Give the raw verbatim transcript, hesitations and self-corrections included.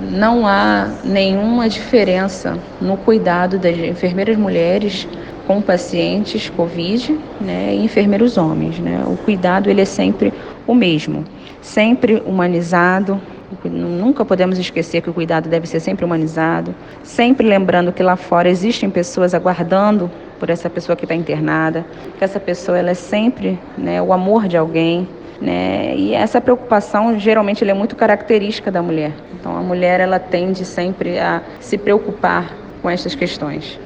não há nenhuma diferença no cuidado das enfermeiras mulheres com pacientes Covid, né, e enfermeiros homens, né? O cuidado ele é sempre o mesmo, sempre humanizado. Nunca podemos esquecer que o cuidado deve ser sempre humanizado, sempre lembrando que lá fora existem pessoas aguardando por essa pessoa que está internada, que essa pessoa ela é sempre, né, o amor de alguém, né? E essa preocupação geralmente ela é muito característica da mulher. Então a mulher ela tende sempre a se preocupar com estas questões.